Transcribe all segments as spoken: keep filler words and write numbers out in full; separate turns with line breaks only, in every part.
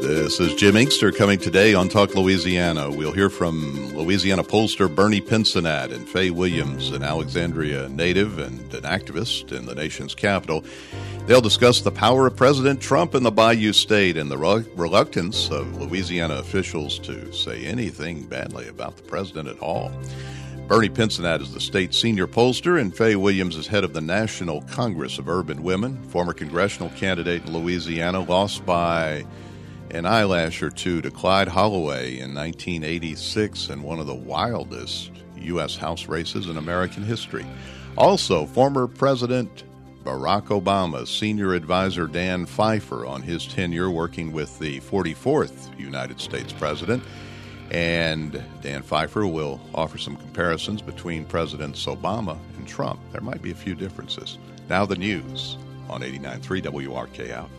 This is Jim Inkster coming today on Talk Louisiana. We'll hear from Louisiana pollster Bernie Pincinat and Faye Williams, an Alexandria native and an activist in the nation's capital. They'll discuss the power of President Trump in the Bayou State and the re- reluctance of Louisiana officials to say anything badly about the president at all. Bernie Pincinat is the state's senior pollster, and Faye Williams is head of the National Congress of Urban Women, former congressional candidate in Louisiana, lost by an eyelash or two to Clyde Holloway in nineteen eighty-six in one of the wildest U S House races in American history. Also, former President Barack Obama's senior advisor Dan Pfeiffer on his tenure working with the forty-fourth United States president. And Dan Pfeiffer will offer some comparisons between Presidents Obama and Trump. There might be a few differences. Now the news on eighty-nine point three W R K F.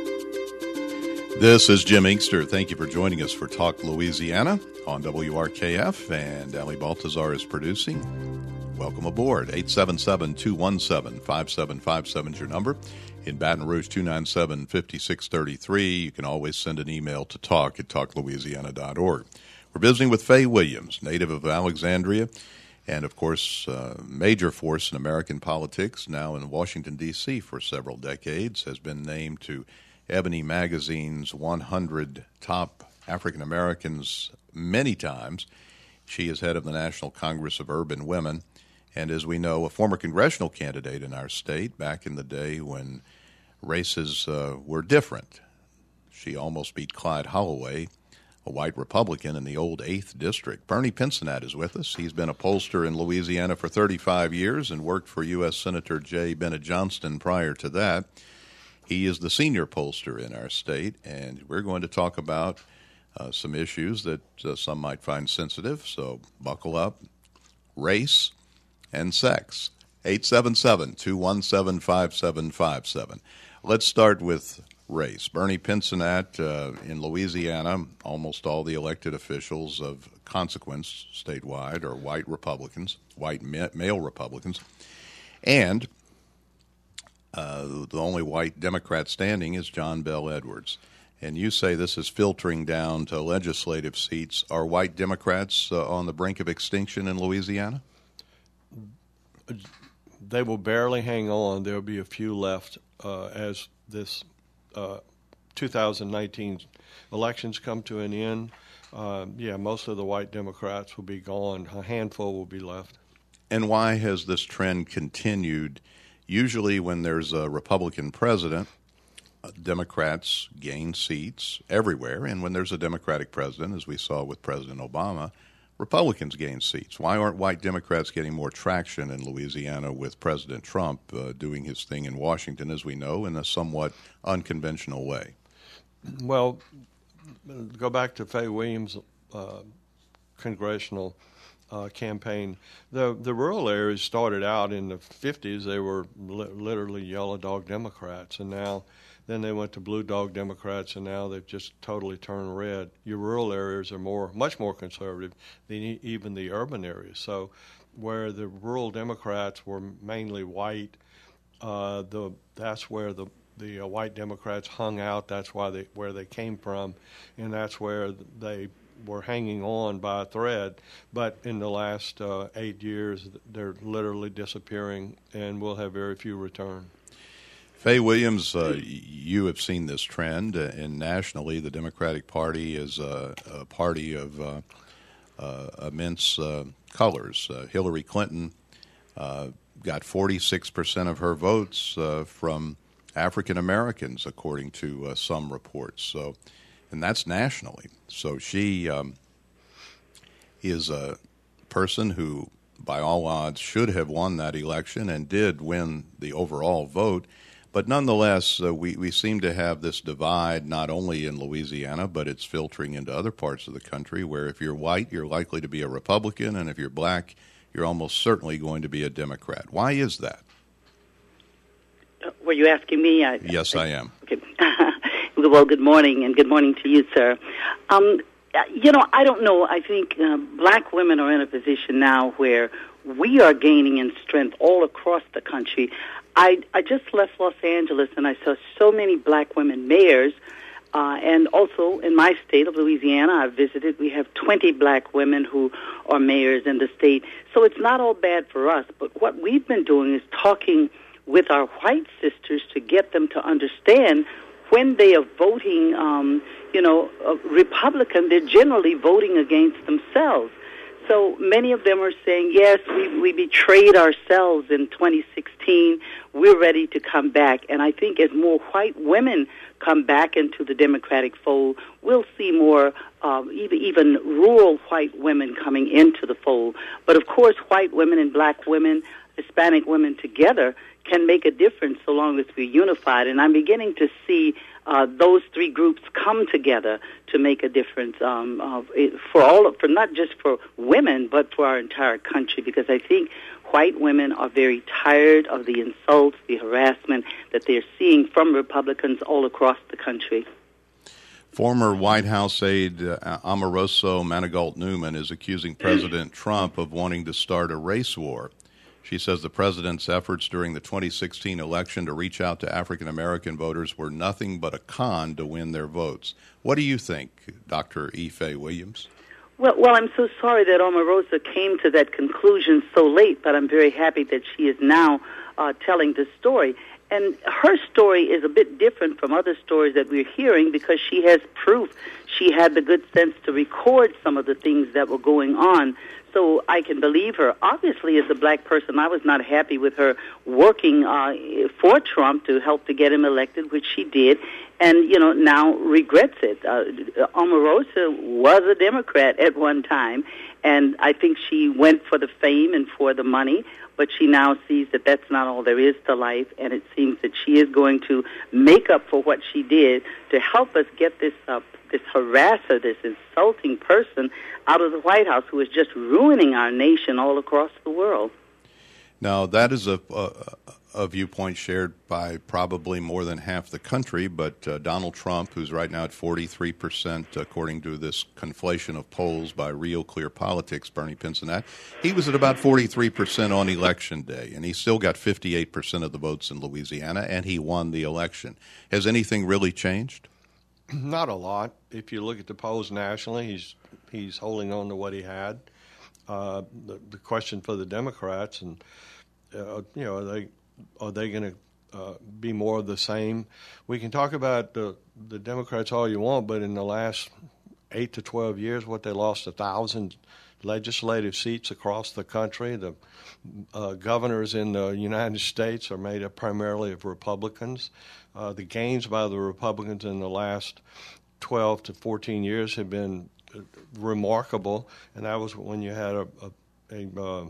This is Jim Inkster. Thank you for joining us for Talk Louisiana on W R K F, and Ali Baltazar is producing. Welcome aboard. eight seven seven, two one seven, five seven five seven is your number. In Baton Rouge, two nine seven, five six three three. You can always send an email to talk at talk louisiana dot org. We're visiting with Faye Williams, native of Alexandria, and, of course, uh, major force in American politics, now in Washington, D C for several decades, has been named to Ebony Magazine's one hundred Top African Americans many times. She is head of the National Congress of Urban Women, and as we know, a former congressional candidate in our state back in the day when races uh, were different. She almost beat Clyde Holloway, a white Republican in the old eighth District. Bernie Pincinat is with us. He's been a pollster in Louisiana for thirty-five years and worked for U S Senator J. Bennett Johnston prior to that. He is the senior pollster in our state, and we're going to talk about uh, some issues that uh, some might find sensitive, so buckle up. Race and sex. eight seven seven, two one seven, five seven five seven. Let's start with race. Bernie Pincinat, uh, in Louisiana, almost all the elected officials of consequence statewide are white Republicans, white ma- male Republicans, and uh, the only white Democrat standing is John Bel Edwards. And you say this is filtering down to legislative seats. Are white Democrats uh, on the brink of extinction in Louisiana?
They will barely hang on. There will be a few left uh, as this uh, two thousand nineteen elections come to an end. Uh, yeah, most of the white Democrats will be gone. A handful will be left.
And why has this trend continued? Usually when there's a Republican president, uh, Democrats gain seats everywhere. And when there's a Democratic president, as we saw with President Obama, Republicans gain seats. Why aren't white Democrats getting more traction in Louisiana with President Trump uh, doing his thing in Washington, as we know, in a somewhat unconventional way?
Well, go back to Faye Williams' uh, congressional uh, campaign. The the rural areas started out in the fifties. They were li- literally yellow dog Democrats, and now then they went to blue dog Democrats, and now they've just totally turned red. Your rural areas are more, much more conservative than even the urban areas. So where the rural Democrats were mainly white, uh, the that's where the the uh, white Democrats hung out. That's why they where they came from, and that's where they were hanging on by a thread. But in the last uh, eight years, they're literally disappearing, and we'll have very few return.
Faye Williams, uh, you have seen this trend, uh, and nationally the Democratic Party is uh, a party of uh, uh, immense uh, colors. Uh, Hillary Clinton uh, got forty-six percent of her votes uh, from African Americans, according to uh, some reports. So, and that's nationally. So she um, is a person who, by all odds, should have won that election and did win the overall vote. But nonetheless, uh, we, we seem to have this divide not only in Louisiana, but it's filtering into other parts of the country where if you're white, you're likely to be a Republican, and if you're black, you're almost certainly going to be a Democrat. Why is that?
Uh, were you asking me? I,
yes, I, I am.
Okay. Well, good morning, and good morning to you, sir. Um, you know, I don't know. I think uh, black women are in a position now where we are gaining in strength all across the country. I, I just left Los Angeles, and I saw so many black women mayors. Uh, and also in my state of Louisiana, I've visited, we have twenty black women who are mayors in the state. So it's not all bad for us. But what we've been doing is talking with our white sisters to get them to understand when they are voting, um, you know, a Republican, they're generally voting against themselves. So many of them are saying, yes, we, we betrayed ourselves in twenty sixteen. We're ready to come back. And I think as more white women come back into the Democratic fold, we'll see more um, even, even rural white women coming into the fold. But, of course, white women and black women, Hispanic women together can make a difference so long as we're unified. And I'm beginning to see uh, those three groups come together to make a difference um, uh, for all, for not just for women, but for our entire country. Because I think white women are very tired of the insults, the harassment that they're seeing from Republicans all across the country.
Former White House aide uh, Omarosa Manigault Newman is accusing President Trump of wanting to start a race war. She says the president's efforts during the twenty sixteen election to reach out to African-American voters were nothing but a con to win their votes. What do you think, Doctor Ife Williams?
Well, well, I'm so sorry that Omarosa came to that conclusion so late, but I'm very happy that she is now uh, telling the story. And her story is a bit different from other stories that we're hearing because she has proof. She had the good sense to record some of the things that were going on. So I can believe her. Obviously, as a black person, I was not happy with her working uh, for Trump to help to get him elected, which she did, and, you know, now regrets it. Uh, Omarosa was a Democrat at one time, and I think she went for the fame and for the money, but she now sees that that's not all there is to life, and it seems that she is going to make up for what she did to help us get this uh, this harasser, this insulting person out of the White House who is just ruining our nation all across the world.
Now, that is a, a, a viewpoint shared by probably more than half the country, but uh, Donald Trump, who's right now at forty-three percent, according to this conflation of polls by Real Clear Politics, Bernie Pincinat, he was at about forty-three percent on Election Day, and he still got fifty-eight percent of the votes in Louisiana, and he won the election. Has anything really changed?
Not a lot. If you look at the polls nationally, he's he's holding on to what he had. Uh, the, the question for the Democrats, and uh, you know, are they are they going to uh, be more of the same? We can talk about the the Democrats all you want, but in the last eight to twelve years, what they lost a thousand legislative seats across the country. The uh, governors in the United States are made up primarily of Republicans. Uh, the gains by the Republicans in the last twelve to fourteen years have been remarkable, and that was when you had a, a, a uh,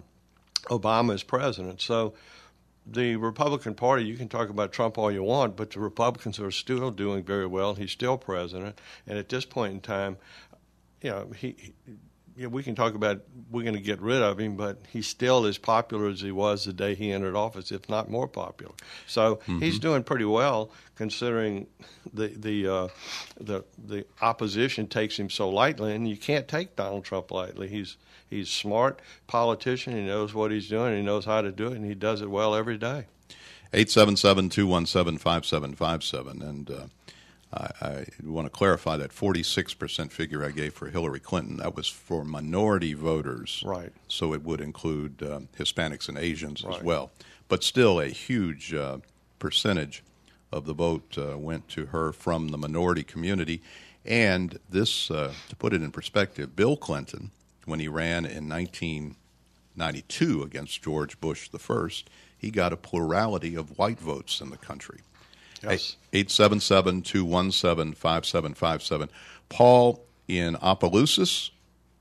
Obama as president. So the Republican Party, you can talk about Trump all you want, but the Republicans are still doing very well. He's still president, and at this point in time, you know, he, he yeah, we can talk about we're going to get rid of him, but he's still as popular as he was the day he entered office, if not more popular. So mm-hmm. he's doing pretty well, considering the the uh, the the opposition takes him so lightly, and you can't take Donald Trump lightly. He's he's a smart politician. He knows what he's doing. He knows how to do it, and he does it well every day.
eight seven seven, two one seven, five seven five seven, and uh, I, I want to clarify that forty-six percent figure I gave for Hillary Clinton, that was for minority voters.
Right.
So it would include uh, Hispanics and Asians
right.
as well. But still a huge uh, percentage of the vote uh, went to her from the minority community. And this, uh, to put it in perspective, Bill Clinton, when he ran in nineteen ninety-two against George Bush the First, he got a plurality of white votes in the country.
Yes.
eight seven seven, two one seven, five seven five seven. Paul in Opelousas.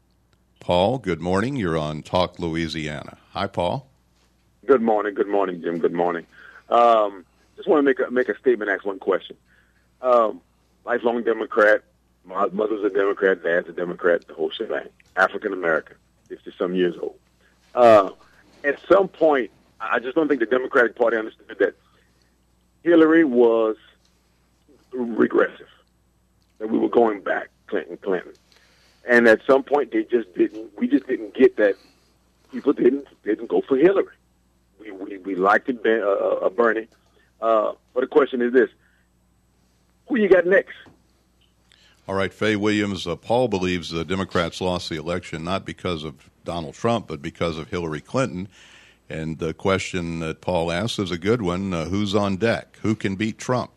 Paul, good morning. You're on Talk Louisiana. Hi, Paul.
Good morning. Good morning, Jim. Good morning. Um, just want to make a, make a statement, ask one question. Um, lifelong Democrat. My mother's a Democrat, dad's a Democrat, the whole shebang. African-American, fifty-some years old. Uh, at some point, I just don't think the Democratic Party understood that Hillary was regressive, that we were going back, Clinton, Clinton. And at some point, they just didn't, we just didn't get that. People didn't didn't go for Hillary. We we, we liked it, uh, uh, Bernie. Uh, but the question is this, who you got next?
All right, Faye Williams, uh, Paul believes the Democrats lost the election not because of Donald Trump, but because of Hillary Clinton. And the question that Paul asks is a good one. Uh, who's on deck? Who can beat Trump?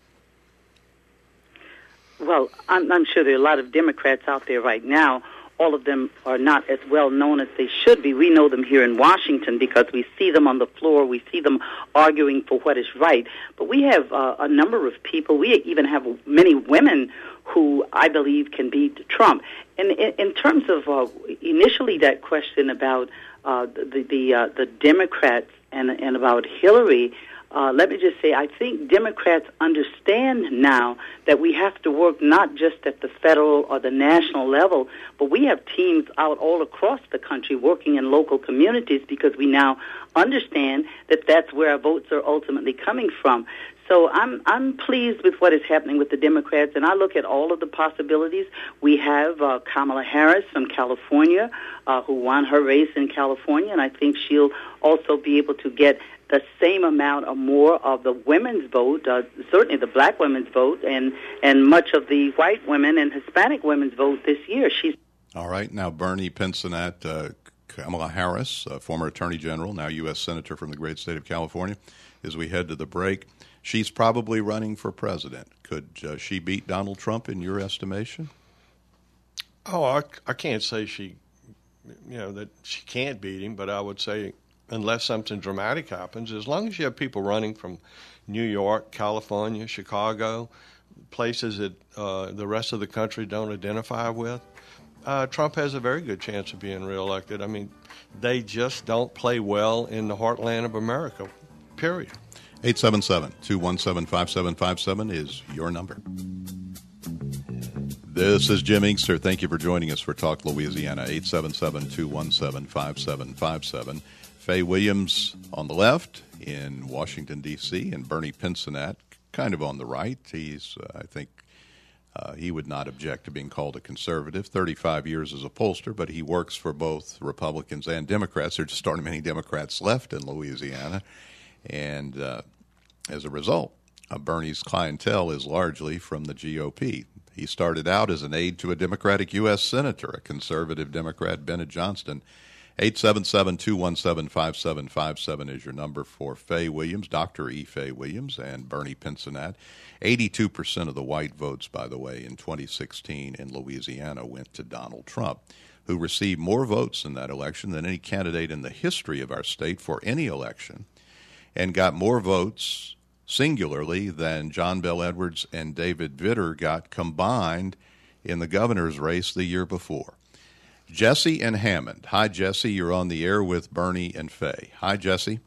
Well, I'm, I'm sure there are a lot of Democrats out there right now. All of them are not as well known as they should be. We know them here in Washington because we see them on the floor. We see them arguing for what is right. But we have uh, a number of people. We even have many women who I believe can beat Trump. And in, in terms of uh, initially that question about uh, the the, uh, the Democrats and and about Hillary. Uh, let me just say, I think Democrats understand now that we have to work not just at the federal or the national level, but we have teams out all across the country working in local communities because we now understand that that's where our votes are ultimately coming from. So I'm I'm pleased with what is happening with the Democrats, and I look at all of the possibilities. We have uh, Kamala Harris from California, uh, who won her race in California, and I think she'll also be able to get the same amount or more of the women's vote, uh, certainly the black women's vote, and, and much of the white women and Hispanic women's vote this year. She's
All right. Now, Bernie Pincinat, uh, Kamala Harris, uh, former Attorney General, now U S Senator from the great state of California, as we head to the break, she's probably running for president. Could uh, she beat Donald Trump in your estimation?
Oh, I, I can't say she, you know, that she can't beat him, but I would say unless something dramatic happens, as long as you have people running from New York, California, Chicago, places that uh, the rest of the country don't identify with, uh, Trump has a very good chance of being reelected. I mean, they just don't play well in the heartland of America, period.
eight seven seven, two one seven, five seven five seven is your number. This is Jim Inkster. Thank you for joining us for Talk Louisiana, eight seven seven, two one seven, five seven five seven. Faye Williams on the left in Washington, D C, and Bernie Pincinat kind of on the right. He's, uh, I think, uh, he would not object to being called a conservative. thirty-five years as a pollster, but he works for both Republicans and Democrats. There just aren't many Democrats left in Louisiana. And uh, as a result, uh, Bernie's clientele is largely from the G O P. He started out as an aide to a Democratic U S Senator, a conservative Democrat, Bennett Johnston. eight seven seven, two one seven, five seven five seven is your number for Faye Williams, Doctor E. Faye Williams, and Bernie Pincinat. eighty-two percent of the white votes, by the way, in twenty sixteen in Louisiana went to Donald Trump, who received more votes in that election than any candidate in the history of our state for any election, and got more votes singularly than John Bel Edwards and David Vitter got combined in the governor's race the year before. Jesse and Hammond. Hi, Jesse. You're on the air with Bernie and Faye. Hi, Jesse.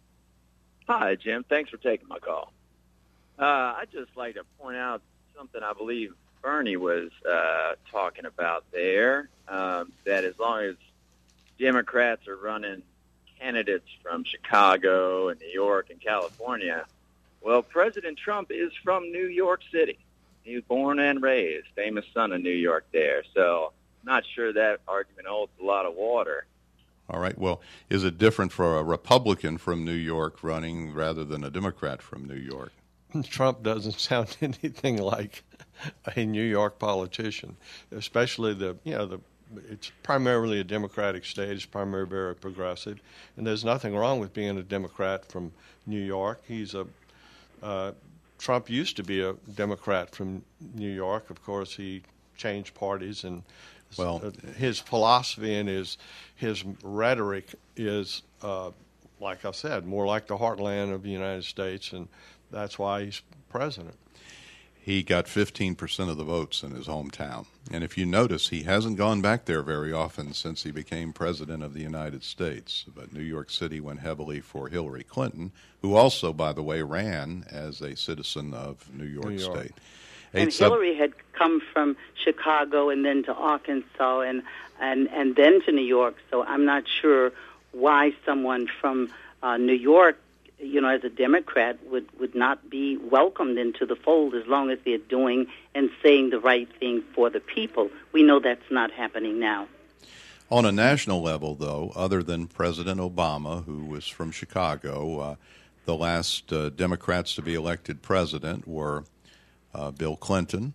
Hi, Jim. Thanks for taking my call. Uh, I'd just like to point out something I believe Bernie was uh, talking about there, um, that as long as Democrats are running candidates from Chicago and New York and California, well, President Trump is from New York City. He was born and raised, famous son of New York there. So not sure that argument holds a lot of water.
All right. Well, is it different for a Republican from New York running rather than a Democrat from New York?
Trump doesn't sound anything like a New York politician, especially the, you know, the, it's primarily a Democratic state. It's primarily very progressive. And there's nothing wrong with being a Democrat from New York. He's a, uh, Trump used to be a Democrat from New York. Of course, he changed parties, and well, his philosophy and his his rhetoric is, uh, like I said, more like the heartland of the United States, and that's why he's president.
He got fifteen percent of the votes in his hometown. And if you notice, he hasn't gone back there very often since he became president of the United States. But New York City went heavily for Hillary Clinton, who also, by the way, ran as a citizen of New York, New York. State.
And Hillary had come from Chicago and then to Arkansas and, and, and then to New York. So I'm not sure why someone from uh, New York, you know, as a Democrat, would, would not be welcomed into the fold as long as they're doing and saying the right thing for the people. We know that's not happening now.
On a national level, though, other than President Obama, who was from Chicago, uh, the last uh, Democrats to be elected president were uh, Bill Clinton,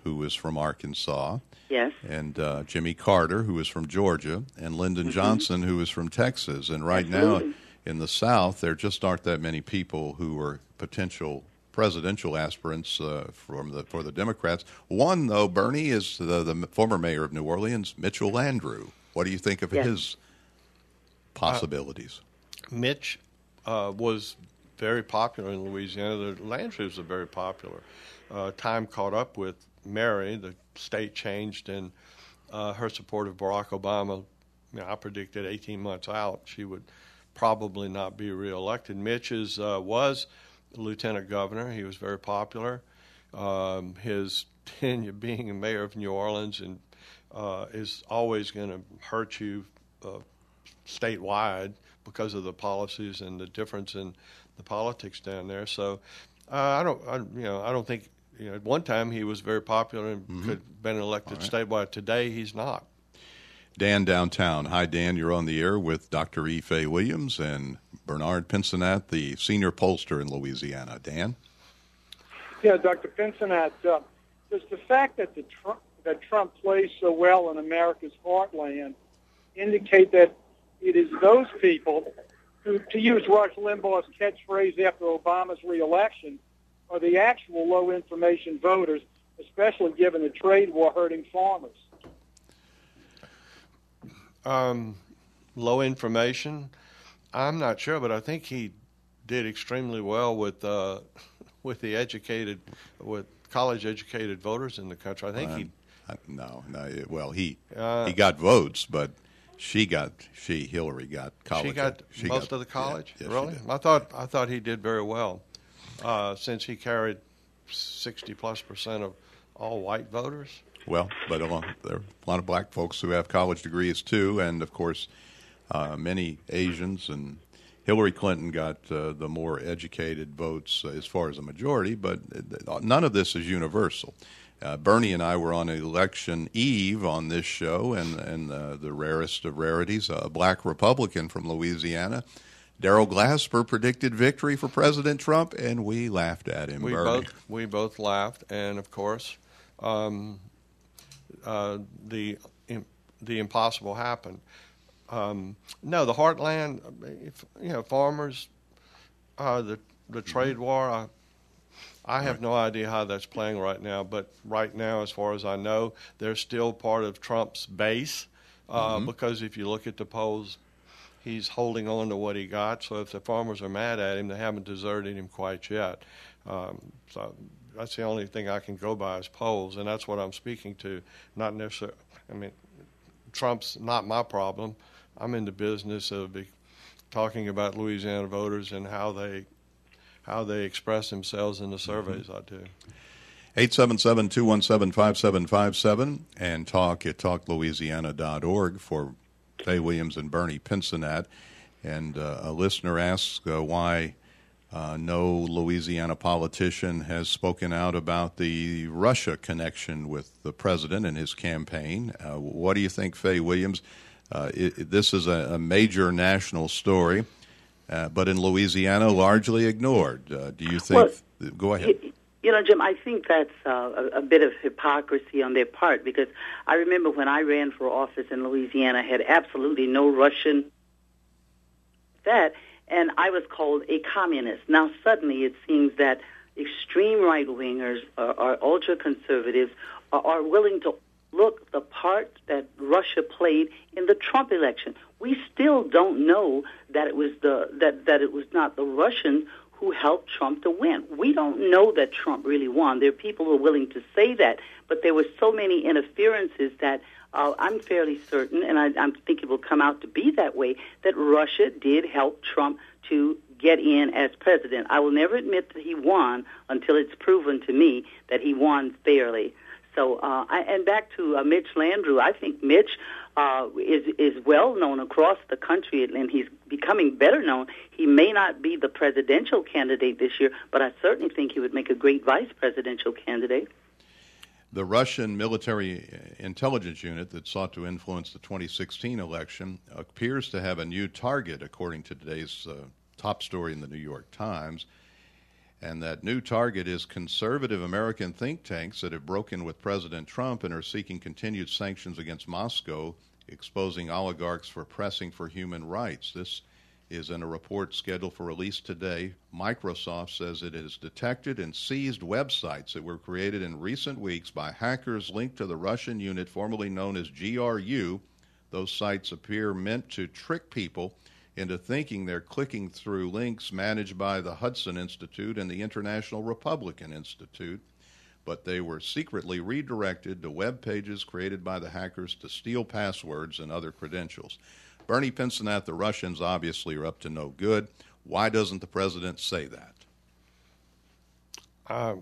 who is from Arkansas.
Yes.
And uh, Jimmy Carter, who is from Georgia, and Lyndon
Mm-hmm.
Johnson, who is from Texas. And right
Absolutely.
now in the South, there just aren't that many people who are potential presidential aspirants uh, from the for the Democrats. One, though, Bernie, is the, the former mayor of New Orleans, Mitchell Landrieu. What do you think of
Yes.
his possibilities?
Uh, Mitch uh, was very popular in Louisiana. The Landrieu's are very popular. Uh, time caught up with Mary. The state changed, and uh, her support of Barack Obama, you know, I predicted eighteen months out she would probably not be reelected. Mitch is, uh, was lieutenant governor. He was very popular. Um, his tenure being a mayor of New Orleans and uh, is always going to hurt you uh, statewide because of the policies and the difference in the politics down there. So uh, I don't, I, you know, I don't think. You know, at one time he was very popular and
Mm-hmm.
could have been elected
All
statewide. Today he's not.
Dan downtown. Hi, Dan. You're on the air with Doctor E. Fay Williams and Bernard Pincinat, the senior pollster in Louisiana. Dan?
Yeah, Doctor Pincinat, uh, does the fact that the Trump, that Trump plays so well in America's heartland indicate that it is those people who, to use Rush Limbaugh's catchphrase after Obama's reelection, are the actual low-information voters, especially given the trade war hurting farmers?
Um, low information, I'm not sure, but I think he did extremely well with uh, with the educated, with college-educated voters in the country. I think he.
Uh, no, no. it- Well, he
Uh,
he got votes, but she got she Hillary got college.
She got
she
most
got-
of the college.
Yeah, yeah, she
really?
did.
I thought I thought he did very well, uh, since he carried sixty plus percent of all white voters.
Well, but a lot, there are a lot of black folks who have college degrees too, and of course, uh, many Asians. And Hillary Clinton got uh, the more educated votes uh, as far as a majority, but uh, none of this is universal. Uh, Bernie and I were on election eve on this show, and and uh, the rarest of rarities, a black Republican from Louisiana, Darrell Glasper, predicted victory for President Trump, and we laughed at him.
We
Bernie.
both we both laughed, and of course, um, uh, the im- the impossible happened. Um, no, the heartland, if, you know, farmers, uh, the the trade war. I, I have no idea how that's playing right now, but right now, as far as I know, they're still part of Trump's base uh,
Mm-hmm.
because if you look at the polls, he's holding on to what he got. So if the farmers are mad at him, they haven't deserted him quite yet. Um, so that's the only thing I can go by is polls, and that's what I'm speaking to. Not necessarily. I mean, Trump's not my problem. I'm in the business of be talking about Louisiana voters and how they how they express themselves in the surveys.
Mm-hmm.
I do.
eight seven seven, two one seven, five seven five seven and talk at talk louisiana dot org for Fay Williams and Bernie Pincinat. And uh, a listener asks uh, why uh, no Louisiana politician has spoken out about the Russia connection with the president and his campaign. Uh, what do you think, Fay Williams? Uh, it, this is a, a major national story, uh, but in Louisiana, largely ignored. Uh, do you think?
Well,
go ahead.
You, you know, Jim, I think that's uh, a, a bit of hypocrisy on their part, because I remember when I ran for office in Louisiana, I had absolutely no Russian that, and I was called a communist. Now suddenly it seems that extreme right-wingers or, or ultra-conservatives are, are willing to look the part that Russia played in the Trump election. We still don't know that it was the that, that it was not the Russians who helped Trump to win. We don't know that Trump really won. There are people who are willing to say that, but there were so many interferences that uh, I'm fairly certain, and I, I think it will come out to be that way, that Russia did help Trump to get in as president. I will never admit that he won until it's proven to me that he won fairly. So, uh, I, and back to uh, Mitch Landrieu, I think Mitch uh, is is well known across the country, and he's becoming better known. He may not be the presidential candidate this year, but I certainly think he would make a great vice presidential candidate.
The Russian military intelligence unit that sought to influence the twenty sixteen election appears to have a new target, according to today's uh, top story in the New York Times. And that new target is conservative American think tanks that have broken with President Trump and are seeking continued sanctions against Moscow, exposing oligarchs for pressing for human rights. This is in a report scheduled for release today. Microsoft says it has detected and seized websites that were created in recent weeks by hackers linked to the Russian unit formerly known as G R U. Those sites appear meant to trick people into thinking they're clicking through links managed by the Hudson Institute and the International Republican Institute, but they were secretly redirected to web pages created by the hackers to steal passwords and other credentials. Bernie Pincinat, the Russians obviously are up to no good. Why doesn't the president say that?
Um,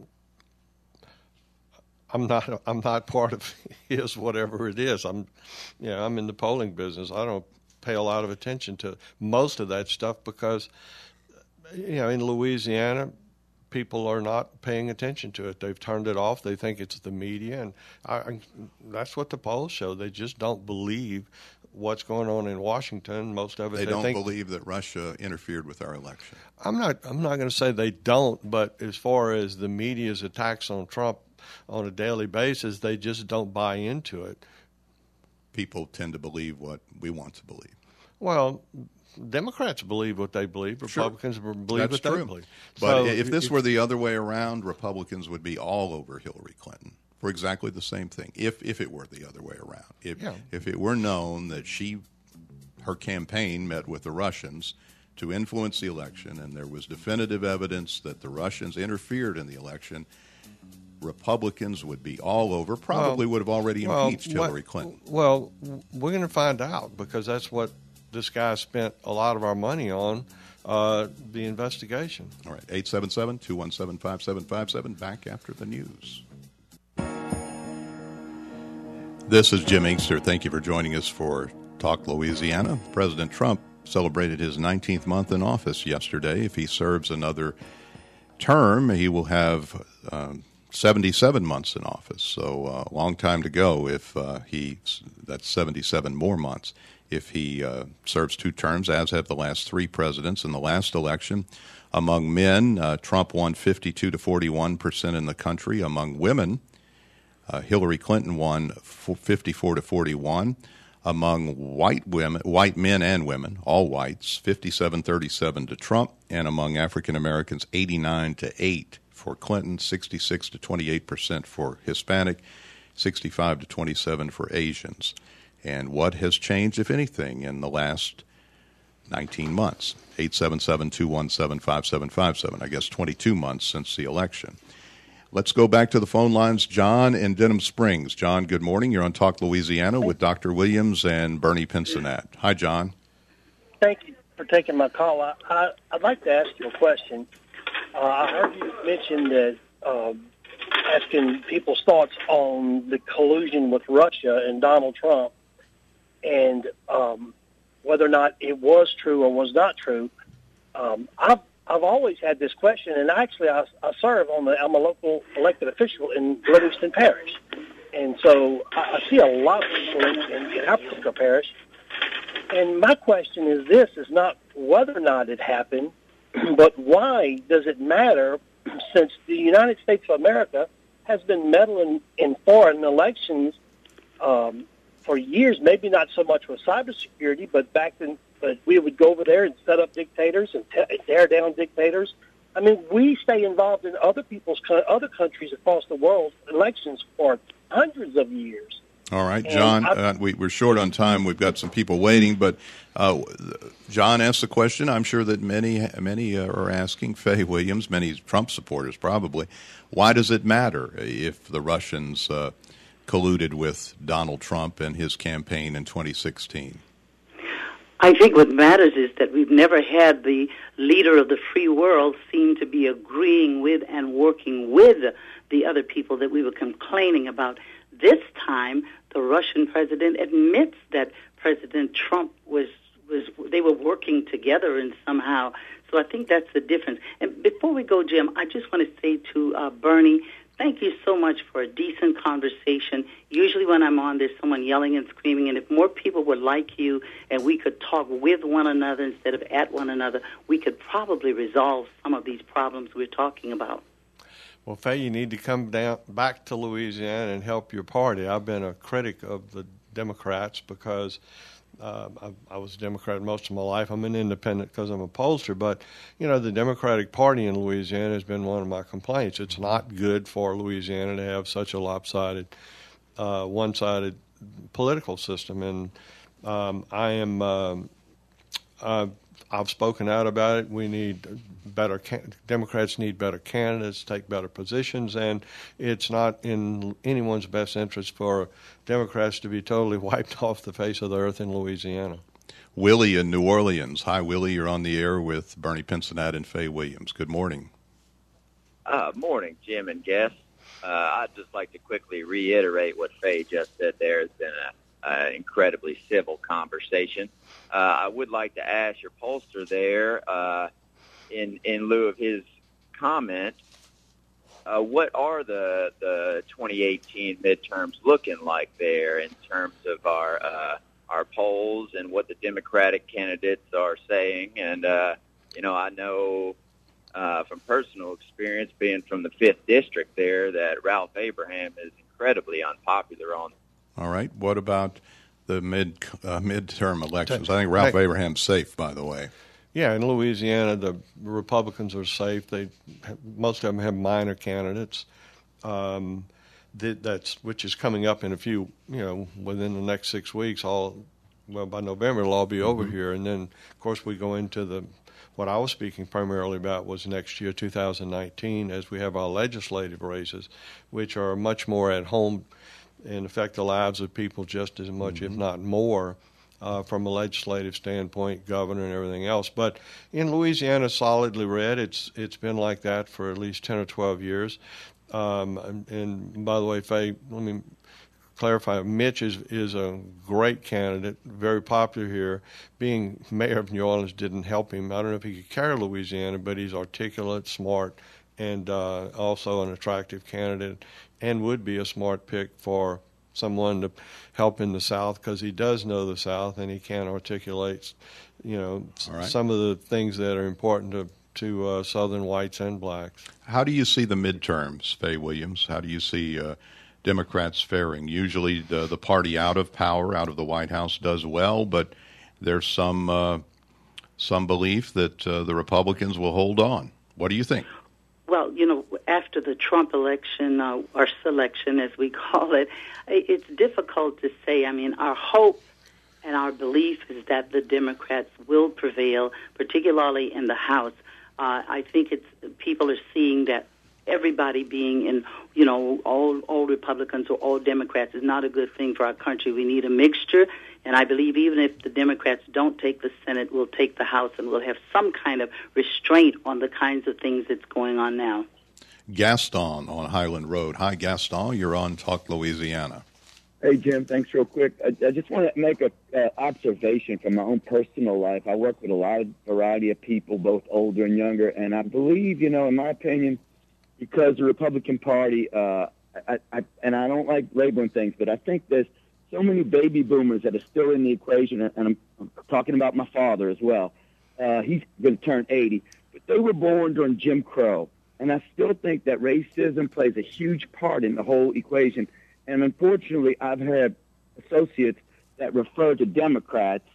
I'm not. I'm not part of his whatever it is. I'm, you know, I'm in the polling business. I don't pay a lot of attention to most of that stuff because, you know, in Louisiana, people are not paying attention to it. They've turned it off. They think it's the media, and I, I, that's what the polls show. They just don't believe what's going on in Washington. Most of it,
they,
they
don't
think,
believe that Russia interfered with our election.
I'm not. I'm not going to say they don't, but as far as the media's attacks on Trump on a daily basis, they just don't buy into it.
People tend to believe what we want to believe.
Well, Democrats believe what they believe. Republicans
sure.
believe
That's
what
true.
they believe.
But
so
if this
if,
were the other way around, Republicans would be all over Hillary Clinton for exactly the same thing. If if it were the other way around, if
yeah.
if it were known that she, her campaign met with the Russians to influence the election, and there was definitive evidence that the Russians interfered in the election, Republicans would be all over, probably
well,
would have already
well,
impeached
what,
Hillary Clinton.
Well, we're going to find out because that's what this guy spent a lot of our money on, uh, the investigation.
All right, eight seven seven, two one seven, five seven five seven, back after the news. This is Jim Inkster. Thank you for joining us for Talk Louisiana. President Trump celebrated his nineteenth month in office yesterday. If he serves another term, he will have um, seventy-seven months in office. So a uh, long time to go if uh, he, that's seventy-seven more months. If he uh, serves two terms, as have the last three presidents. In the last election, among men, uh, Trump won fifty-two to forty-one percent in the country. Among women, uh, Hillary Clinton won fifty-four to forty-one. Among white women, white men and women, all whites, fifty-seven thirty-seven to Trump. And among African Americans, eighty-nine to eight for Clinton, sixty-six to twenty-eight percent for Hispanic, sixty-five to twenty-seven for Asians. And what has changed, if anything, in the last nineteen months? eight seven seven, two one seven, five seven five seven, I guess twenty-two months since the election. Let's go back to the phone lines. John in Denham Springs. John, good morning. You're on Talk Louisiana with Doctor Williams and Bernie Pincinat. Hi, John.
Thank you for taking my call. I, I, I'd like to ask you a question. Uh, I heard you mention that uh, asking people's thoughts on the collusion with Russia and Donald Trump, and um, whether or not it was true or was not true. Um, I've I've always had this question, and actually I, I serve on the. I'm a local elected official in Livingston Parish, and so I, I see a lot of people in, in, in our particular parish. And my question is this: is not whether or not it happened, but why does it matter? Since the United States of America has been meddling in foreign elections um, for years, maybe not so much with cybersecurity, but back then, but we would go over there and set up dictators and te- tear down dictators. I mean, we stay involved in other people's, other countries across the world elections for hundreds of years.
All right, John, uh, we, we're short on time. We've got some people waiting, but uh, John asked the question I'm sure that many many uh, are asking, Faye Williams, many Trump supporters probably, why does it matter if the Russians uh, colluded with Donald Trump and his campaign in twenty sixteen?
I think what matters is that we've never had the leader of the free world seem to be agreeing with and working with the other people that we were complaining about. This time, the Russian president admits that President Trump was, was they were working together and somehow. So I think that's the difference. And before we go, Jim, I just want to say to uh, Bernie, Thank you so much for a decent conversation. Usually when I'm on, there's someone yelling and screaming, and if more people were like you and we could talk with one another instead of at one another, we could probably resolve some of these problems we're talking about.
Well, Faye, you need to come down back to Louisiana and help your party. I've been a critic of the Democrats because Uh, I, I was a Democrat most of my life. I'm an independent because I'm a pollster. But, you know, the Democratic Party in Louisiana has been one of my complaints. It's not good for Louisiana to have such a lopsided, uh, one-sided political system. And um, I am um, uh, I've spoken out about it. We need better can- Democrats need better candidates, take better positions, and it's not in anyone's best interest for Democrats to be totally wiped off the face of the earth in Louisiana.
Willie in New Orleans. Hi, Willie. You're on the air with Bernie Pincinat and Faye Williams. Good morning.
Uh, morning, Jim and guests. Uh, I'd just like to quickly reiterate what Faye just said there. It's been an incredibly civil conversation. Uh, I would like to ask your pollster there, uh, in in lieu of his comment, uh, what are the the twenty eighteen midterms looking like there in terms of our uh, our polls and what the Democratic candidates are saying? And uh, you know, I know uh, from personal experience, being from the fifth district there, that Ralph Abraham is incredibly unpopular on.
All right. What about the mid uh, midterm elections? I think Ralph hey. Abraham's safe, by the way.
Yeah, in Louisiana, the Republicans are safe. They most of them have minor candidates. Um, that, that's which is coming up in a few, you know, within the next six weeks. All well by November, it'll all be over mm-hmm. here, and then of course we go into the. What I was speaking primarily about was next year, two thousand nineteen, as we have our legislative races, which are much more at home and affect the lives of people just as much, mm-hmm. if not more, uh, from a legislative standpoint, governor and everything else. But in Louisiana, solidly red. It's it's been like that for at least ten or twelve years. Um, and, and by the way, Faye, let me clarify, Mitch is, is a great candidate, very popular here. Being mayor of New Orleans didn't help him. I don't know if he could carry Louisiana, but he's articulate, smart, and uh, also an attractive candidate, and would be a smart pick for someone to help in the South, because he does know the South and he can articulate, you know, right. some of the things that are important to to uh, Southern whites and blacks.
How do you see the midterms, Faye Williams? How do you see uh, Democrats faring? Usually the, the party out of power, out of the White House, does well, but there's some uh, some belief that uh, the Republicans will hold on. What do you think?
Well, you know, after the Trump election, uh, or selection as we call it, it's difficult to say. I mean, our hope and our belief is that the Democrats will prevail, particularly in the House. Uh, I think it's people are seeing that everybody being in, you know, all all Republicans or all Democrats is not a good thing for our country. We need a mixture, and I believe even if the Democrats don't take the Senate, we'll take the House, and we'll have some kind of restraint on the kinds of things that's going on now.
Gaston on Highland Road. Hi, Gaston. You're on Talk Louisiana.
Hey, Jim. Thanks real quick. I, I just want to make an uh, observation from my own personal life. I work with a lot of variety of people, both older and younger, and I believe, you know, in my opinion, because the Republican Party, uh, I, I, and I don't like labeling things, but I think there's so many baby boomers that are still in the equation, and I'm, I'm talking about my father as well. Uh, he's going to turn eighty, but they were born during Jim Crow, and I still think that racism plays a huge part in the whole equation. And unfortunately, I've had associates that refer to Democrats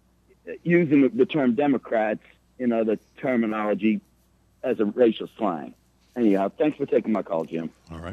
using the term Democrats in other terminology as a racial slang. Anyhow, thanks for taking my call, Jim.
All right.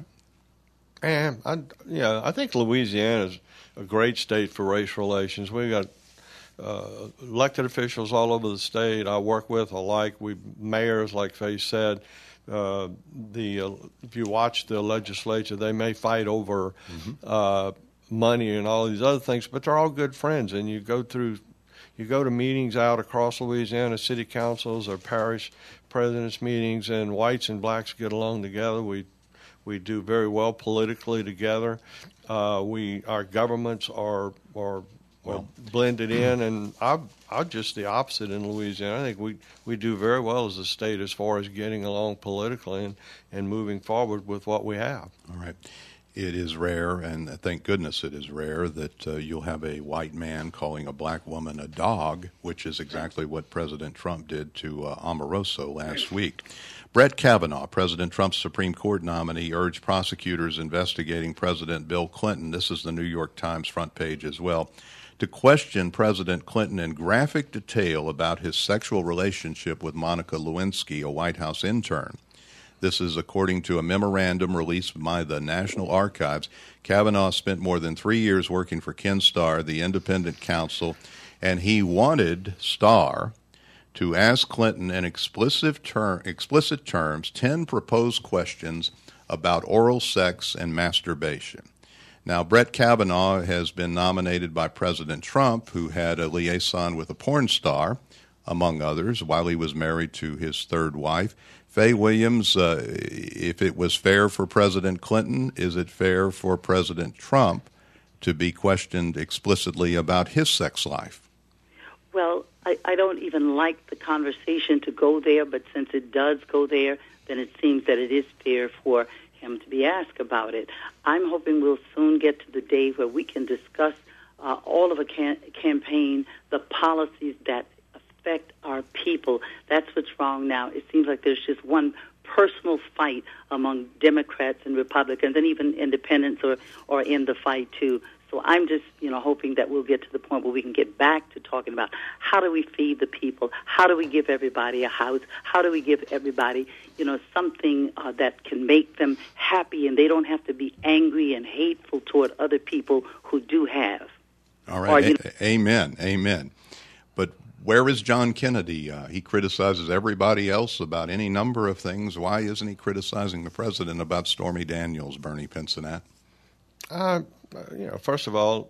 And I, yeah, I think Louisiana is a great state for race relations. We've got uh, elected officials all over the state I work with alike. We mayors, like Faye said. Uh, the uh, if you watch the legislature, they may fight over mm-hmm. uh, money and all these other things, but they're all good friends. And you go through, you go to meetings out across Louisiana, city councils or parish presidents' meetings, and whites and blacks get along together. We we do very well politically together. Uh, we our governments are are well, blended in, and I I just the opposite in Louisiana. I think we, we do very well as a state as far as getting along politically and, and moving forward with what we have.
All right. It is rare, and thank goodness it is rare, that uh, you'll have a white man calling a black woman a dog, which is exactly what President Trump did to uh, Omarosa last week. Brett Kavanaugh, President Trump's Supreme Court nominee, urged prosecutors investigating President Bill Clinton, this is the New York Times front page as well, to question President Clinton in graphic detail about his sexual relationship with Monica Lewinsky, a White House intern. This is according to a memorandum released by the National Archives. Kavanaugh spent more than three years working for Ken Starr, the independent counsel, and he wanted Starr to ask Clinton in explicit, ter- explicit terms ten proposed questions about oral sex and masturbation. Now, Brett Kavanaugh has been nominated by President Trump, who had a liaison with a porn star, among others, while he was married to his third wife. Faye Williams, uh, if it was fair for President Clinton, is it fair for President Trump to be questioned explicitly about his sex life?
Well, I, I don't even like the conversation to go there, but since it does go there, then it seems that it is fair for him to be asked about it. I'm hoping we'll soon get to the day where we can discuss uh, all of a can- campaign, the policies that affect our people. That's what's wrong now. It seems like there's just one personal fight among Democrats and Republicans, and even independents are, are in the fight too. So I'm just, you know, hoping that we'll get to the point where we can get back to talking about how do we feed the people, how do we give everybody a house, how do we give everybody, you know, something uh, that can make them happy and they don't have to be angry and hateful toward other people who do have.
All right.
Or, you
a- amen. Amen. But where is John Kennedy? Uh, he criticizes everybody else about any number of things. Why isn't he criticizing the president about Stormy Daniels, Bernie Pincinat?
Uh, you know, first of all,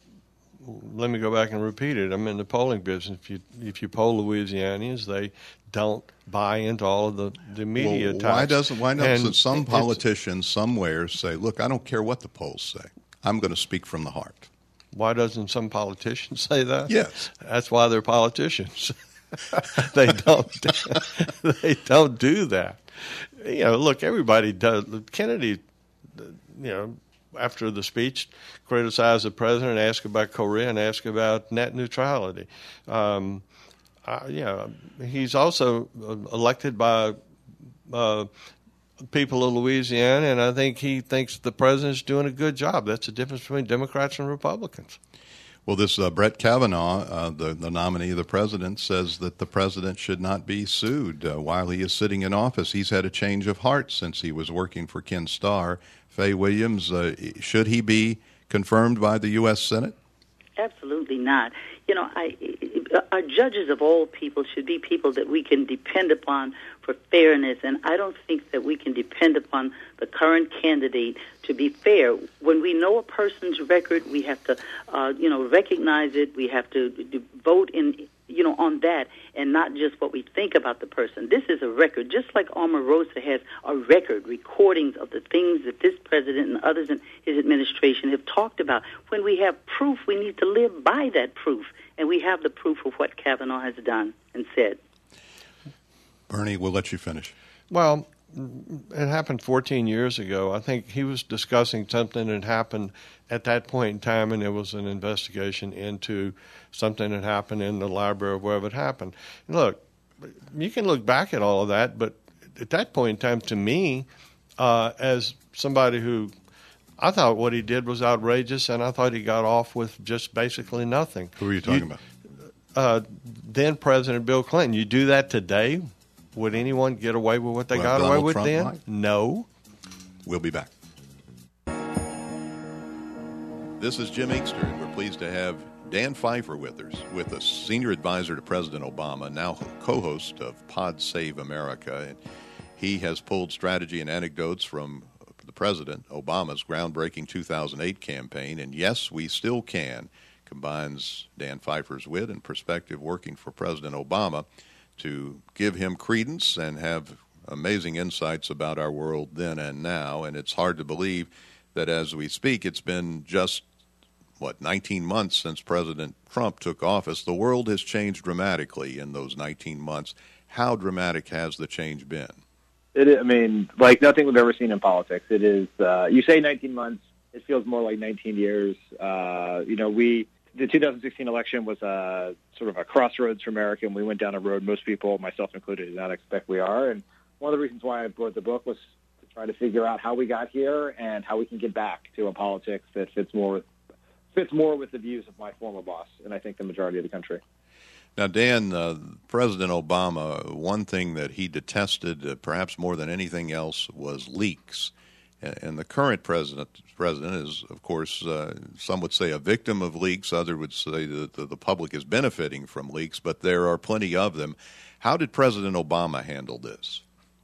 let me go back and repeat it. I'm in the polling business. If you if you poll Louisianians, they don't buy into all of the, the media
well,
types.
Why doesn't why doesn't
And
some
it's-
politicians somewhere say, "Look, I don't care what the polls say. I'm going to speak from the heart."
Why doesn't some politicians say that?
Yes,
that's why they're politicians. they don't. They don't do that. You know, look, everybody does. Kennedy, you know, after the speech, criticized the president, asked about Korea, and asked about net neutrality. Um, uh, you know, he's also elected by uh, people of Louisiana, and I think he thinks the president's doing a good job. That's the difference between Democrats and Republicans.
Well, this uh, Brett Kavanaugh, uh, the, the nominee of the president, says that the president should not be sued uh, while he is sitting in office. He's had a change of heart since he was working for Ken Starr. Faye Williams, uh, should he be confirmed by the U S Senate?
Absolutely not. You know, I, our judges of all people should be people that we can depend upon for fairness, and I don't think that we can depend upon the current candidate to be fair. When we know a person's record, we have to, uh, you know, recognize it. We have to, to vote in, you know, on that, and not just what we think about the person. This is a record, just like Omarosa has a record, recordings of the things that this president and others in his administration have talked about. When we have proof, we need to live by that proof, and we have the proof of what Kavanaugh has done and said.
Bernie, we'll let you finish.
Well, it happened fourteen years ago. I think he was discussing something that happened at that point in time, and there was an investigation into something that happened in the library or wherever it happened. Look, you can look back at all of that, but at that point in time, to me, uh, as somebody who I thought what he did was outrageous, and I thought he got off with just basically nothing.
Who are you talking
you,
about?
Uh, then President Bill Clinton. You do that today? Would anyone get away with what they
Well,
got
Donald
away with
Trump
then?
might.
No.
We'll be back. This is Jim Inkster, and we're pleased to have Dan Pfeiffer with us, with us, senior advisor to President Obama, now co-host of Pod Save America. And he has pulled strategy and anecdotes from the President Obama's groundbreaking two thousand eight campaign, and Yes, We Still Can combines Dan Pfeiffer's wit and perspective working for President Obama to give him credence and have amazing insights about our world then and now. And it's hard to believe that as we speak, it's been just what, nineteen months since President Trump took office. The world has changed dramatically in those nineteen months. How dramatic has the change been?
It is, I mean, like nothing we've ever seen in politics. It is, uh, you say nineteen months, it feels more like nineteen years. Uh, you know, we, the two thousand sixteen election was a sort of a crossroads for America, and we went down a road most people, myself included, did not expect we are. And one of the reasons why I wrote the book was to try to figure out how we got here and how we can get back to a politics that fits more with, fits more with the views of my former boss, and I think the majority of the country.
Now, Dan, uh, President Obama, one thing that he detested, uh, perhaps more than anything else, was leaks. And the current president president is, of course, uh, some would say a victim of leaks. Others would say that the, the public is benefiting from leaks, but there are plenty of them. How did President Obama handle this?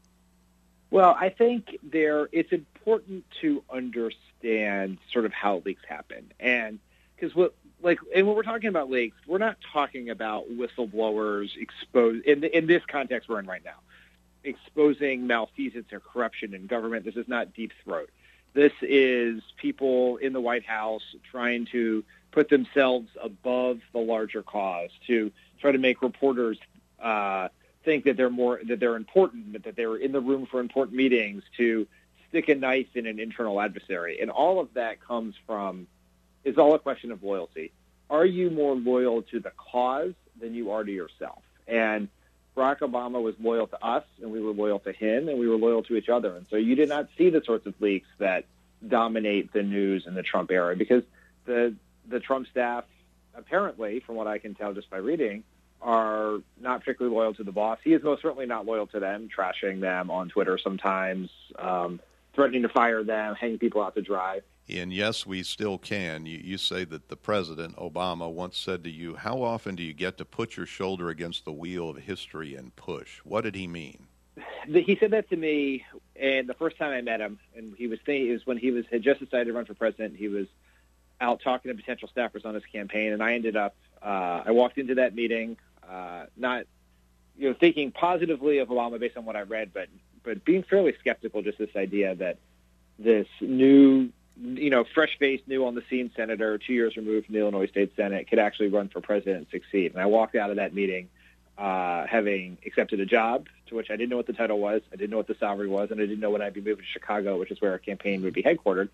Well, I think there it's important to understand sort of how leaks happen. And because what, like, and when we're talking about leaks, we're not talking about whistleblowers exposed in, in this context we're in right now, exposing malfeasance or corruption in government. This is not deep throat. This is people in the White House trying to put themselves above the larger cause, to try to make reporters uh, think that they're more that they're important, that they're in the room for important meetings, to stick a knife in an internal adversary. And all of that comes from, is all a question of loyalty. Are you more loyal to the cause than you are to yourself? And Barack Obama was loyal to us, and we were loyal to him, and we were loyal to each other. And so you did not see the sorts of leaks that dominate the news in the Trump era, because the the Trump staff, apparently, from what I can tell just by reading, are not particularly loyal to the boss. He is most certainly not loyal to them, trashing them on Twitter sometimes, um, threatening to fire them, hanging people out to dry.
And yes, we still can. You, you say that the President, Obama, once said to you, how often do you get to put your shoulder against the wheel of history and push? What did he mean?
He said that to me, and the first time I met him, and he was thinking, it was when he was had just decided to run for president. He was out talking to potential staffers on his campaign, and I ended up, uh, I walked into that meeting, uh, not, you know, thinking positively of Obama based on what I read, but but being fairly skeptical, just this idea that this new, you know, fresh-faced, new on the scene senator, two years removed from the Illinois State Senate, could actually run for president and succeed. And I walked out of that meeting uh, having accepted a job to which I didn't know what the title was, I didn't know what the salary was, and I didn't know when I'd be moving to Chicago, which is where our campaign would be headquartered.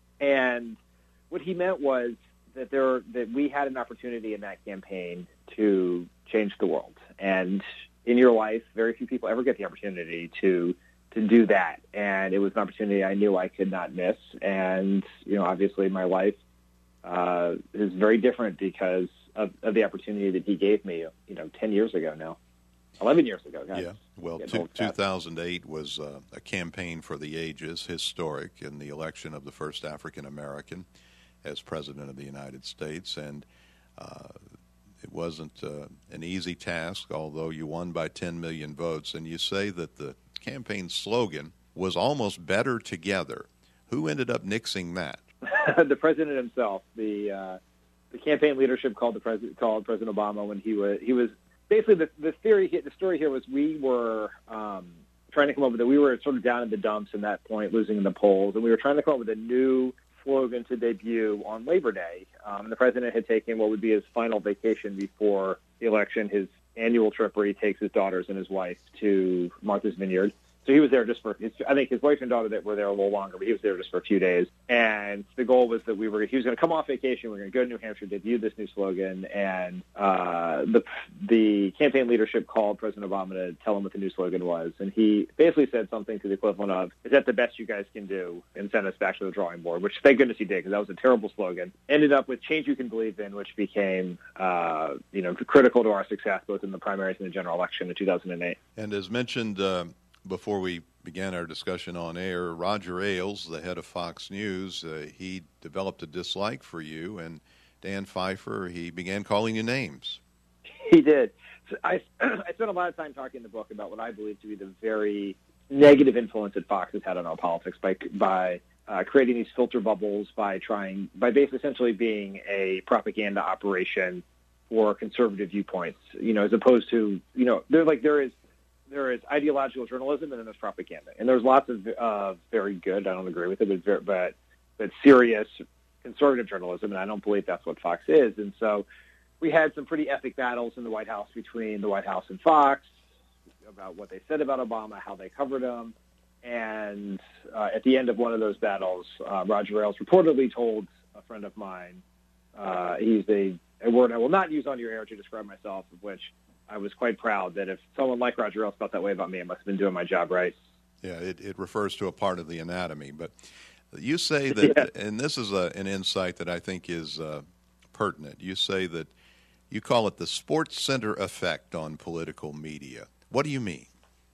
And what he meant was that there that we had an opportunity in that campaign to change the world. And in your life, very few people ever get the opportunity to to do that. And it was an opportunity I knew I could not miss. And, you know, obviously my life uh, is very different because of, of the opportunity that he gave me, you know, ten years ago now, eleven years ago. God,
yeah, well, two, two thousand eight was uh, a campaign for the ages, historic, in the election of the first African-American as President of the United States. And uh, it wasn't uh, an easy task, although you won by ten million votes. And you say that the campaign slogan was almost better together. Who ended up nixing that?
The president himself. The uh, the campaign leadership called the president called President Obama when he was he was basically the the theory the story here was we were um, trying to come up with it. We were sort of down in the dumps at that point, losing in the polls, and we were trying to come up with a new slogan to debut on Labor Day. Um, the president had taken what would be his final vacation before the election, his annual trip where he takes his daughters and his wife to Martha's Vineyard. So he was there just for, his, I think his wife and daughter that were there a little longer, but he was there just for a few days. And the goal was that we were, he was going to come off vacation. We were going to go to New Hampshire, debut this new slogan. And uh, the the campaign leadership called President Obama to tell him what the new slogan was. And he basically said something to the equivalent of, is that the best you guys can do? And sent us back to the drawing board, which thank goodness he did, because that was a terrible slogan. Ended up with Change You Can Believe In, which became, uh, you know, critical to our success, both in the primaries and the general election in two thousand eight.
And as mentioned, uh before we began our discussion on air, Roger Ailes, the head of Fox News, uh, he developed a dislike for you, and Dan Pfeiffer, he began calling you names.
He did. So I, I spent a lot of time talking in the book about what I believe to be the very negative influence that Fox has had on our politics by by uh, creating these filter bubbles, by trying, by basically essentially being a propaganda operation for conservative viewpoints, you know, as opposed to, you know, they're like there is, There is ideological journalism, and then there's propaganda. And there's lots of uh, very good, I don't agree with it, but, but, but serious conservative journalism, and I don't believe that's what Fox is. And so we had some pretty epic battles in the White House between the White House and Fox about what they said about Obama, how they covered him. And uh, at the end of one of those battles, uh, Roger Ailes reportedly told a friend of mine, uh, he's a, a word I will not use on your air to describe myself, of which I was quite proud that if someone like Roger Ailes felt that way about me, I must have been doing my job right.
Yeah, it, it refers to a part of the anatomy. But you say that,
yeah.
and this is a, an insight that I think is uh, pertinent. You say that you call it the Sports Center effect on political media. What do you mean?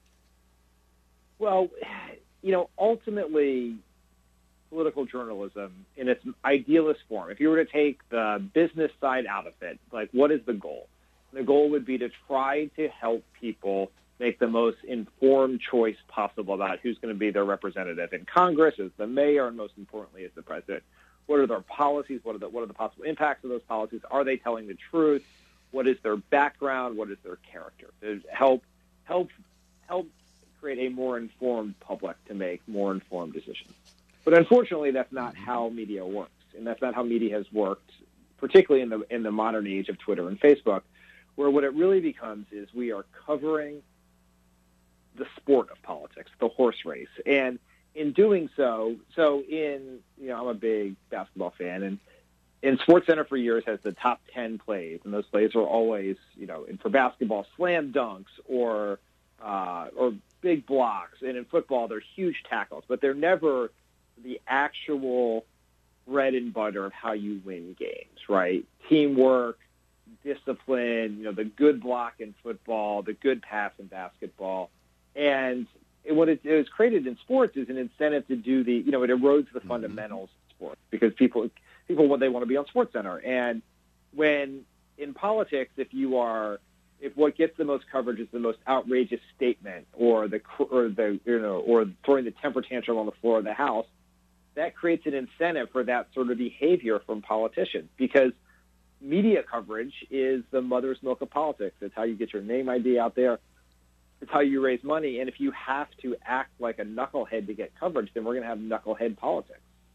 Well, you know, ultimately, political journalism in its idealist form, if you were to take the business side out of it, like what is the goal? The goal would be to try to help people make the most informed choice possible about who's going to be their representative in Congress, as the mayor, and most importantly, as the president. What are their policies? What are the what are the possible impacts of those policies? Are they telling the truth? What is their background? What is their character? To help help help create a more informed public to make more informed decisions. But unfortunately, that's not how media works, and that's not how media has worked, particularly in the in the modern age of Twitter and Facebook, where what it really becomes is we are covering the sport of politics, the horse race. And in doing so, so in, you know, I'm a big basketball fan, and in SportsCenter for years has the top ten plays, and those plays are always, you know, and for basketball, slam dunks or uh, or big blocks, and in football, they're huge tackles, but they're never the actual bread and butter of how you win games, right? Teamwork, discipline, you know, the good block in football, the good pass in basketball. And it, what it, it was created in sports is an incentive to do the, you know, it erodes the mm-hmm. fundamentals of sports because people, people, what they want to be on SportsCenter. And when in politics, if you are, if what gets the most coverage is the most outrageous statement or the, or the, you know, or throwing the temper tantrum on the floor of the House, that creates an incentive for that sort of behavior from politicians because media coverage is the mother's milk of politics. It's how you get your name I D out there. It's how you raise money. And if you have to act like a knucklehead to get coverage, then we're going to have knucklehead politics.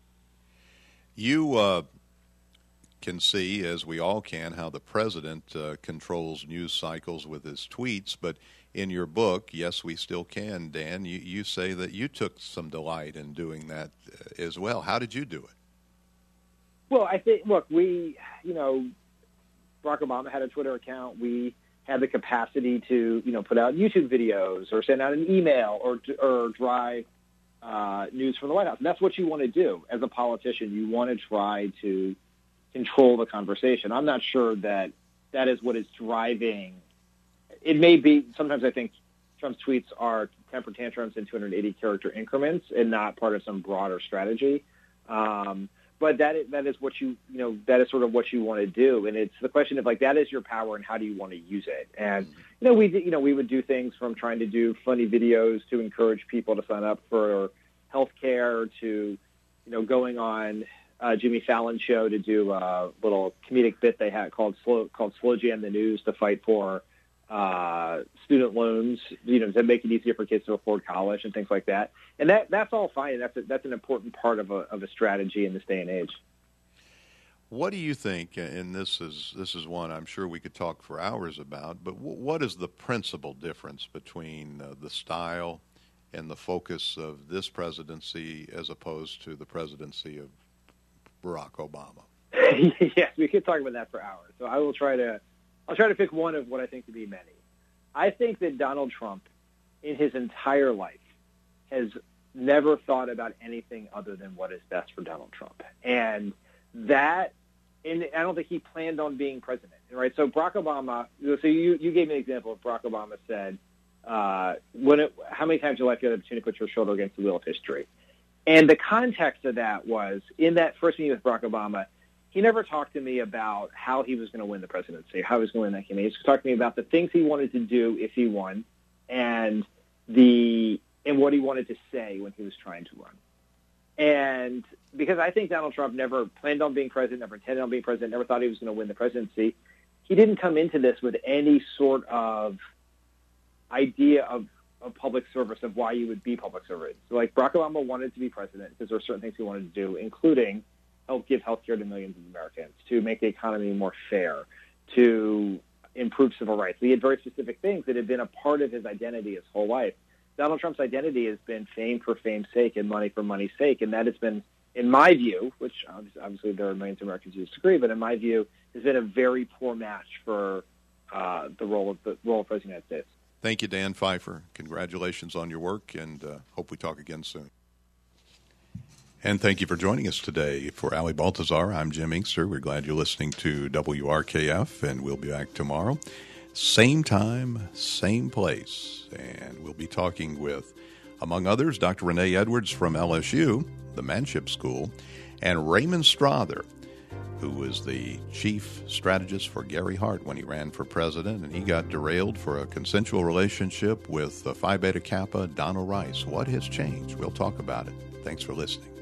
You uh, can see, as we all can, how the president uh, controls news cycles with his tweets. But in your book, Yes, We Still Can, Dan, you, you say that you took some delight in doing that uh, as well. How did you do it?
Well, I think, look, we, you know, Barack Obama had a Twitter account. We had the capacity to, you know, put out YouTube videos or send out an email or or drive uh, news from the White House. And that's what you want to do as a politician. You want to try to control the conversation. I'm not sure that that is what is driving. It may be, sometimes I think Trump's tweets are temper tantrums in two hundred eighty character increments and not part of some broader strategy. Um, But that is, that is what you, you know, that is sort of what you want to do. And it's the question of like, that is your power and how do you want to use it? And, you know, we, you know, we would do things from trying to do funny videos to encourage people to sign up for health care to, you know, going on uh, Jimmy Fallon's show to do a little comedic bit they had called Slow, called Slow Jam the News to fight for uh, student loans, you know, to make it easier for kids to afford college and things like that. And that that's all fine. And that's a, that's an important part of a of a strategy in this day and age.
What do you think? And this is this is one I'm sure we could talk for hours about. But w- what is the principal difference between uh, the style and the focus of this presidency as opposed to the presidency of Barack Obama?
Yes, we could talk about that for hours. So I will try to. I'll try to pick one of what I think to be many. I think that Donald Trump, in his entire life, has never thought about anything other than what is best for Donald Trump. And that, and I don't think he planned on being president, right? So Barack Obama, so you, you gave me an example of Barack Obama said, uh, when it, how many times in your life you had the opportunity to put your shoulder against the wheel of history? And the context of that was, in that first meeting with Barack Obama, he never talked to me about how he was going to win the presidency, how he was going to win that campaign. He just talked to me about the things he wanted to do if he won, and the and what he wanted to say when he was trying to run. And because I think Donald Trump never planned on being president, never intended on being president, never thought he was going to win the presidency, he didn't come into this with any sort of idea of, of public service, of why you would be public service. So like Barack Obama wanted to be president because there were certain things he wanted to do, including help give health care to millions of Americans, to make the economy more fair, to improve civil rights. He had very specific things that had been a part of his identity his whole life. Donald Trump's identity has been fame for fame's sake and money for money's sake, and that has been, in my view, which obviously there are millions of Americans who disagree, but in my view, has been a very poor match for uh, the role of the role of President of the United States.
Thank you, Dan Pfeiffer. Congratulations on your work, and uh, hope we talk again soon. And thank you for joining us today. For Ali Baltazar, I'm Jim Inkster. We're glad you're listening to W R K F, and we'll be back tomorrow. Same time, same place. And we'll be talking with, among others, Doctor Renee Edwards from L S U, the Manship School, and Raymond Strother, who was the chief strategist for Gary Hart when he ran for president, and he got derailed for a consensual relationship with Phi Beta Kappa Donald Rice. What has changed? We'll talk about it. Thanks for listening.